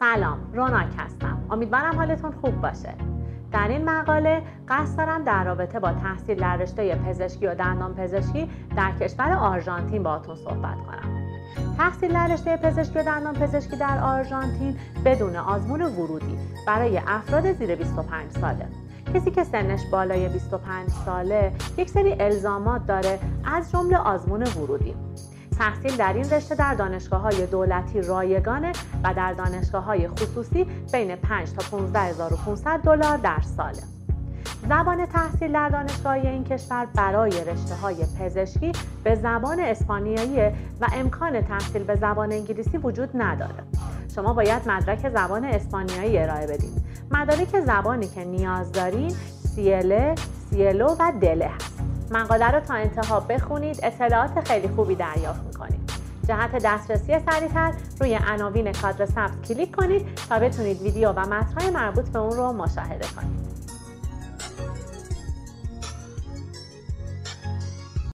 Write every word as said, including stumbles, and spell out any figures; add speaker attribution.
Speaker 1: سلام، روناک هستم. امیدوارم حالتون خوب باشه. در این مقاله قصد دارم در رابطه با تحصیل در رشته پزشکی و دندانپزشکی در کشور آرژانتین باهاتون صحبت کنم. تحصیل در رشته پزشکی و دندانپزشکی در آرژانتین بدون آزمون ورودی برای افراد زیر بیست و پنج ساله. کسی که سنش بالای بیست و پنج ساله یک سری الزامات داره، از جمله آزمون ورودی. تحصیل در این رشته در دانشگاه‌های دولتی رایگانه و در دانشگاه‌های خصوصی بین پنج تا پانزده هزار و پانصد دلار در ساله. زبان تحصیل در دانشگاه‌های این کشور برای رشته‌های پزشکی به زبان اسپانیایی و امکان تحصیل به زبان انگلیسی وجود نداره. شما باید مدرک زبان اسپانیایی ارائه بدید. مدارک زبانی که نیاز دارین سی ال ای، سی ال او و دله هست. مقاله رو تا انتها بخونید، اطلاعات خیلی خوبی دریافت می‌کنید. جهت دسترسی سریع‌تر روی عناوین کادر سبز کلیک کنید تا بتونید ویدیو و متن‌های مربوط به اون رو مشاهده کنید.